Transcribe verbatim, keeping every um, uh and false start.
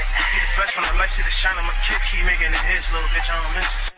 See the flash from the light, see the shine on my kick, keep making the hits, little bitch, I don't miss.